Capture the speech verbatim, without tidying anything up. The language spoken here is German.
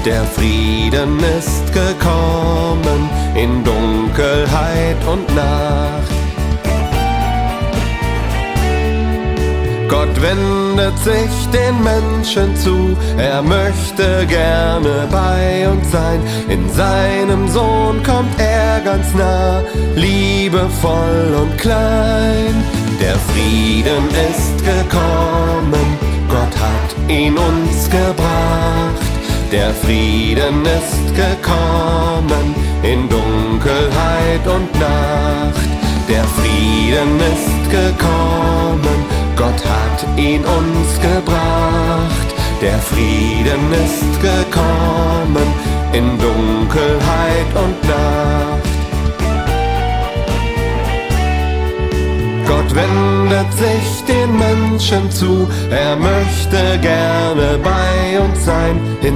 Der Frieden ist gekommen in Dunkelheit und Nacht. Gott wendet sich den Menschen zu, er möchte gerne bei uns sein. In seinem Sohn kommt er ganz nah, liebevoll und klein. Der Frieden ist gekommen, Gott hat ihn uns gebracht. Der Frieden ist gekommen in Dunkelheit und Nacht. Der Frieden ist gekommen, Gott hat ihn uns gebracht. Der Frieden ist gekommen in Dunkelheit und Nacht. Gott wendet sich den Menschen zu, er möchte gerne bei uns sein. In